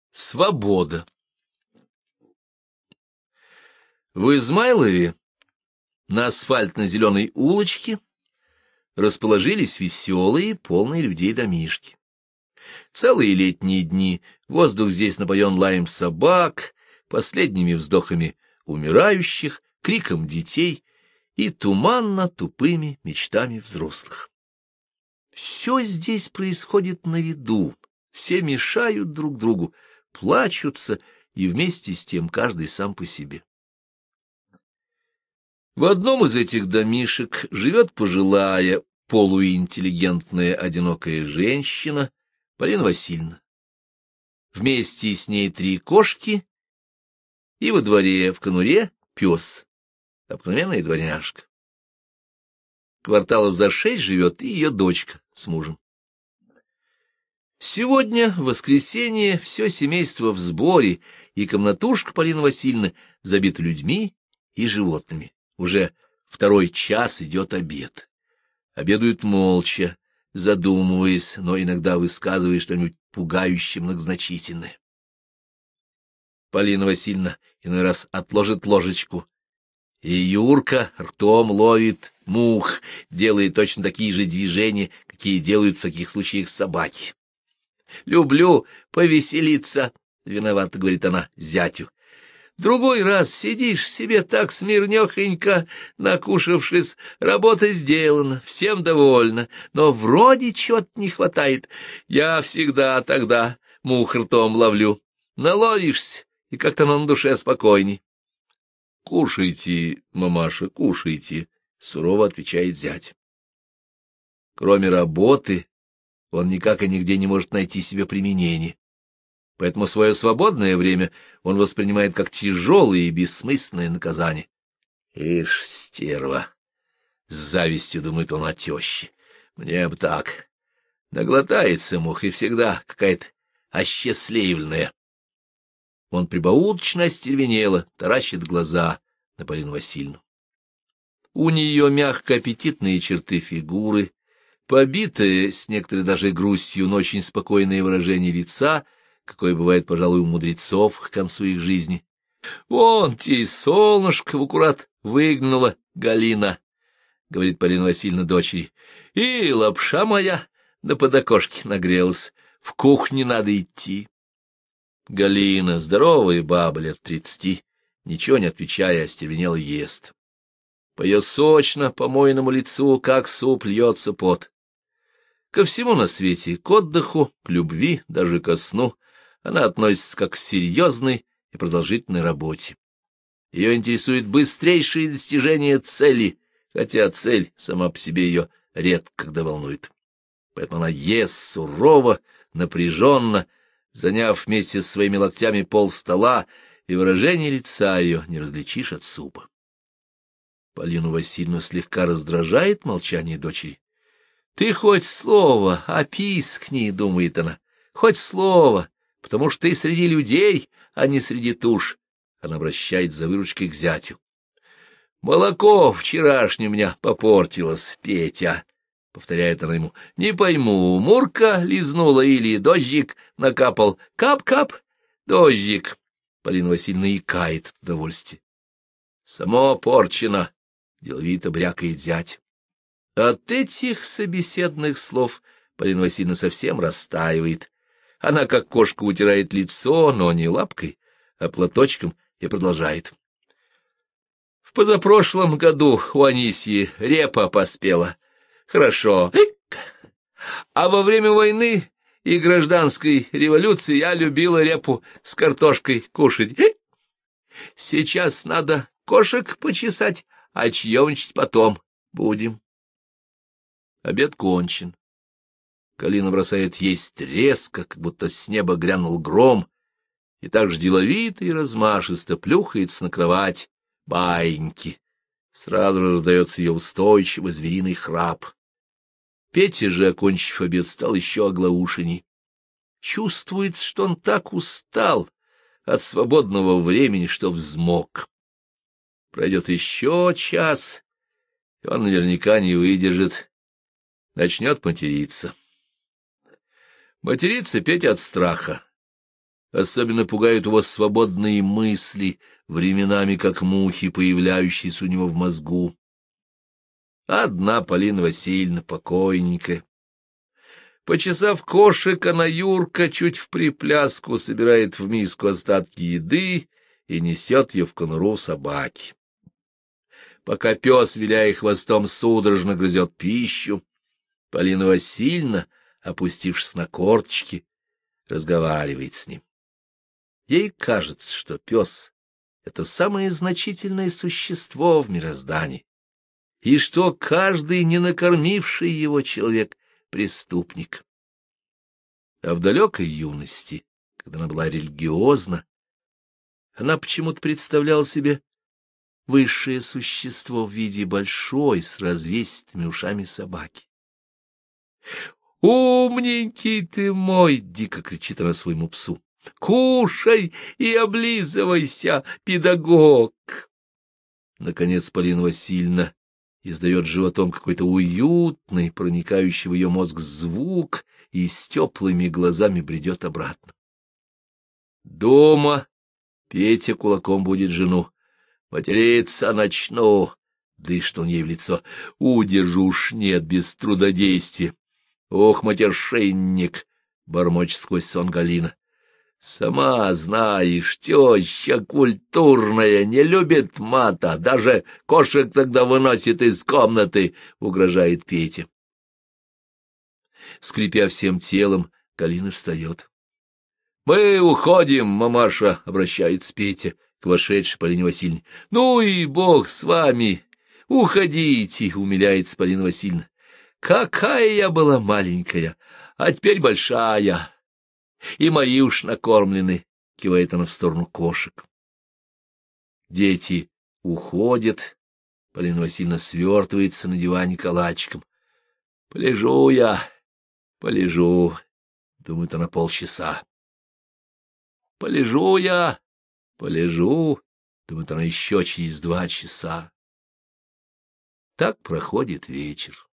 Свобода. В Измайлове на асфальтно-зеленой улочке расположились веселые, полные людей домишки. Целые летние дни воздух здесь напоен лаем собак, последними вздохами умирающих, криком детей и туманно-тупыми мечтами взрослых. Все здесь происходит на виду, все мешают друг другу, плачутся, и вместе с тем каждый сам по себе. В одном из этих домишек живет пожилая, полуинтеллигентная, одинокая женщина Полина Васильевна. Вместе с ней 3 кошки, и во дворе в конуре пес, обыкновенная дворняжка. Кварталов за 6 живет и ее дочка с мужем. Сегодня, в воскресенье, все семейство в сборе, и комнатушка Полины Васильевны забита людьми и животными. Уже 2-й час идет обед. Обедают молча, задумываясь, но иногда высказывая что-нибудь пугающе многозначительное. Полина Васильевна иной раз отложит ложечку, и Юрка ртом ловит мух, делает точно такие же движения, какие делают в таких случаях собаки. «Люблю повеселиться», — виновато говорит она зятю. «Другой раз сидишь себе так смирнёхонько, накушавшись, работа сделана, всем довольна, но вроде чего-то не хватает. Я всегда тогда мух ртом ловлю. Наловишься, и как-то на душе спокойней». «Кушайте, мамаша, кушайте», — сурово отвечает зять. Кроме работы он никак и нигде не может найти себе применения. Поэтому свое свободное время он воспринимает как тяжелое и бессмысленное наказание. «Ишь, стерва!» — с завистью думает он о теще. «Мне бы так. Наглотается мух, и всегда какая-то осчастливленная». Он прибауточно остервенело таращит глаза на Полину Васильевну. У нее мягко аппетитные черты фигуры, побитое, с некоторой даже грустью, но очень спокойное выражение лица, какое бывает, пожалуй, у мудрецов к концу их жизни. «Вон те солнышко в аккурат выгнала Галина», — говорит Полина Васильевна дочери, — «и лапша моя на подокошке нагрелась, в кухне надо идти». Галина, здоровая баба лет 30, ничего не отвечая, остервенела ест. По ее сочно-помойному лицу, как суп, льется пот. Ко всему на свете, к отдыху, к любви, даже ко сну, она относится как к серьезной и продолжительной работе. Ее интересует быстрейшее достижение цели, хотя цель сама по себе ее редко когда волнует. Поэтому она ест сурово, напряженно, заняв вместе с своими локтями полстола, и выражение лица ее не различишь от супа. Полину Васильевну слегка раздражает молчание дочери. «Ты хоть слово, опискни», — думает она, — «хоть слово, потому что ты среди людей, а не среди туш». Она обращает за выручкой к зятю. «Молоко вчерашнее у меня попортилось, Петя», — повторяет она ему. «Не пойму, Мурка лизнула или дождик накапал. Кап-кап, дождик». Полина Васильевна икает от удовольствия. «Само порчено», — деловито брякает зять. От этих собеседных слов Полина Васильевна совсем растаивает. Она, как кошка, утирает лицо, но не лапкой, а платочком, и продолжает. В позапрошлом году у Анисьи репа поспела. Хорошо. А во время войны и гражданской революции я любила репу с картошкой кушать. Сейчас надо кошек почесать, а чаевничать потом будем. Обед кончен. Галина бросает есть резко, как будто с неба грянул гром, и так же деловито и размашисто плюхается на кровать баиньки. Сразу же раздается ее устойчивый звериный храп. Петя же, окончив обед, стал еще оглаушенней. Чувствуется, что он так устал от свободного времени, что взмок. Пройдет еще час, и он наверняка не выдержит. Начнет материться. Матерится Петя от страха. Особенно пугают его свободные мысли, временами как мухи, появляющиеся у него в мозгу. Одна Полина Васильевна покойненькая. Почесав кошек, она Юрка чуть в припляску собирает в миску остатки еды и несет ее в конуру собаки. Пока пес, виляя хвостом, судорожно грызет пищу, Полина Васильевна, опустившись на корточки, разговаривает с ним. Ей кажется, что пес — это самое значительное существо в мироздании, и что каждый не накормивший его человек — преступник. А в далекой юности, когда она была религиозна, она почему-то представляла себе высшее существо в виде большой с развесистыми ушами собаки. «Умненький ты мой!» — дико кричит она своему псу. «Кушай и облизывайся, педагог!» Наконец Полина Васильевна издает животом какой-то уютный, проникающий в ее мозг звук и с теплыми глазами бредет обратно. Дома Петя кулаком будет жену. «Материться начну!» — дышит он ей в лицо. «Удержу уж нет без трудодействия!» «Ох, матершинник!» — бормочет сквозь сон Галина. «Сама знаешь, теща культурная, не любит мата, даже кошек тогда выносит из комнаты», — угрожает Петя. Скрипя всем телом, Галина встает. «Мы уходим, мамаша», — обращается Петя к вошедшей Полине Васильевне. «Ну и бог с вами! Уходите!» — умиляется Полина Васильевна. «Какая я была маленькая, а теперь большая, и мои уж накормлены», — кивает она в сторону кошек. Дети уходят, Полина Васильевна свертывается на диване калачиком. «Полежу я, полежу», — думает она полчаса. «Полежу я, полежу», — думает она еще через 2 часа. Так проходит вечер.